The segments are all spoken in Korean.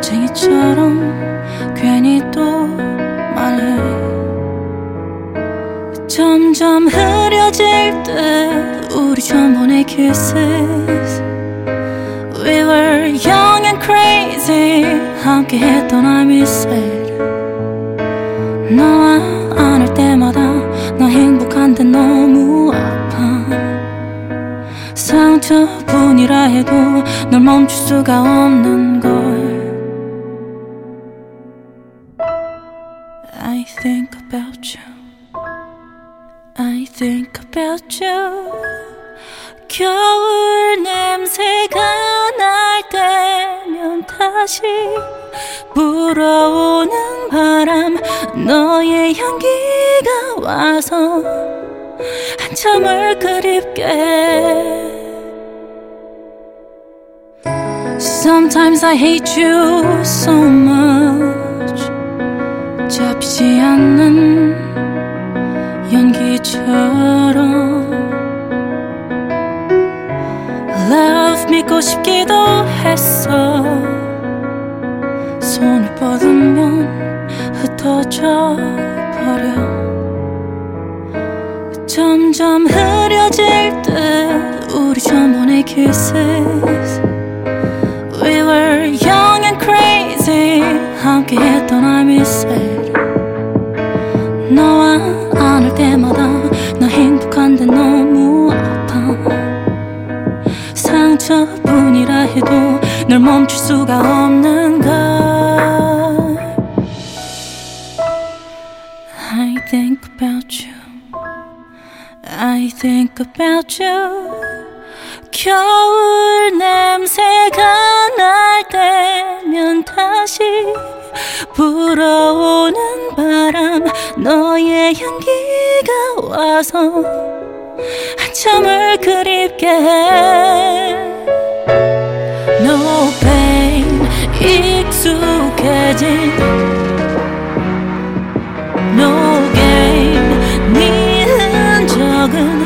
겁쟁이처럼 괜히 또 말해. 점점 흐려질 듯 우리 전번의 kisses. We were young and crazy. 함께 했던 I miss it. 너와 안을 때마다 나 행복한데 너무 아파. 상처뿐이라 해도 널 멈출 수가 없는 걸. I think about you. I think about you. 겨울 냄새가 날 때면 다시 불어오는 바람. 너의 향기가 와서 한참을 그립게 해. Sometimes I hate you so much. 잡히지 않는 연기처럼 Love 믿고 싶기도 했어. 손을 뻗으면 흩어져 버려. 점점 흐려질 듯 우리 전번의 kisses. We were young and crazy. 함께 했던 I miss it. 너와 안을 때마다 나 행복한데 너무 아파. 상처뿐이라 해도 널 멈출 수가 없는 걸. I think about you. I think about you. 겨울 냄새가 날 때면 다시 불어오는 바람. 너의 향기가 와서 한참을 그립게 해. No pain 익숙해진 No gain 네 흔적은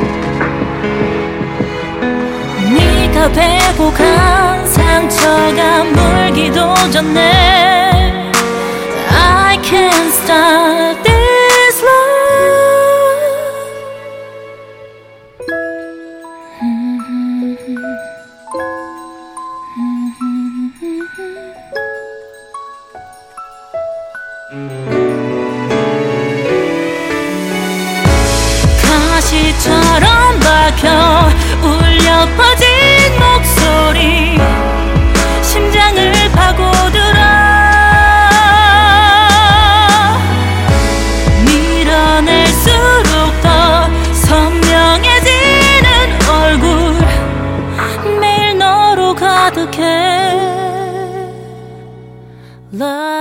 네가 베고 간 상처가 물기도 전에 I can't stop this love. 가시처럼 박혀 울려 퍼진 목소리. 심장을 파고들어 밀어낼수록 더 선명해지는 얼굴. 매일 너로 가득해. Love